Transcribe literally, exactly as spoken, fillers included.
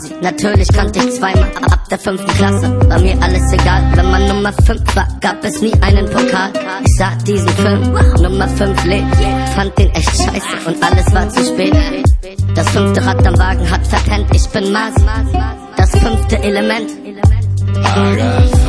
Stasi. Natürlich kannte ich zweimal ab der fünften Klasse. War mir alles egal, wenn man Nummer fünf war, gab es nie einen Pokal. Ich sah diesen Film, Nummer fünf lebt, fand den echt scheiße und alles war zu spät. Das fünfte Rad am Wagen hat verpennt, ich bin Mars, das fünfte Element.